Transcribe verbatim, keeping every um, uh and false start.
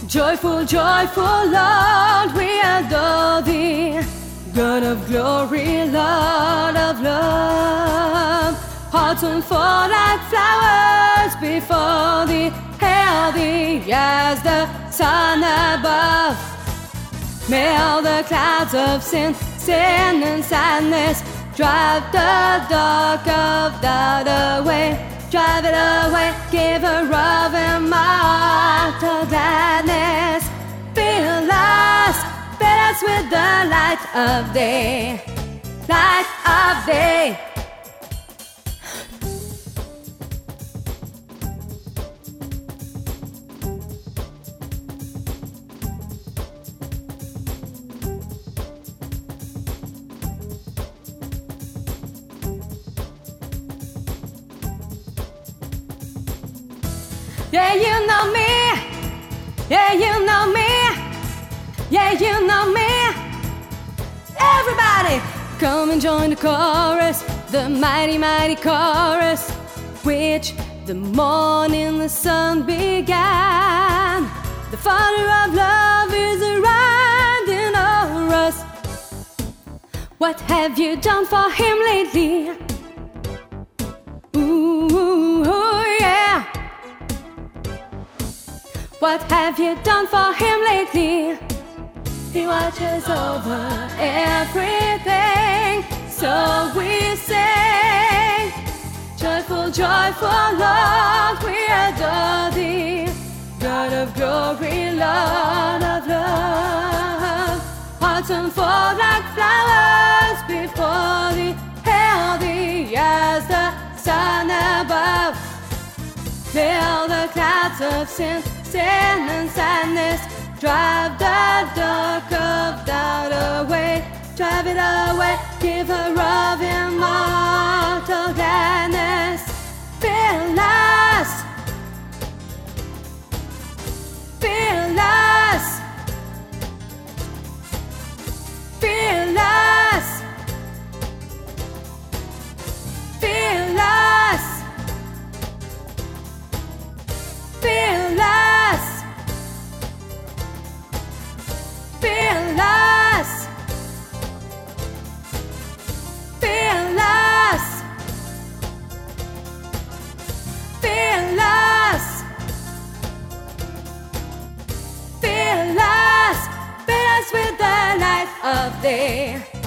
Joyful, joyful Lord, we adore thee. God of glory, Lord of love. Hearts unfold like flowers before thee. Hail thee as the sun above. May all the clouds of sin, sin and sadness drive the dark of doubt away. Drive it away, give a love and mortal gladness. Fill us, fill us with the light of day, light of day. Yeah, you know me. Yeah, you know me. Yeah, you know me. Everybody, come and join the chorus, the mighty, mighty chorus, which the morning the sun began. The Father of love is arising over us. What have you done for him lately? Ooh, yeah. What have you done for him lately? He watches over everything, so we sing. Joyful, joyful Lord, we adore thee. God of glory, Lord of love. Hearts unfold like flowers before thee. Hail thee as the sun above. May all the clouds of sin, sin and sadness drive the dark of doubt away. Drive it away, give her love immortal gladness. Fill us, fill us, fill us, fill us, fill us, fill us, fill us, fill us, fill us, fill us with the light of day.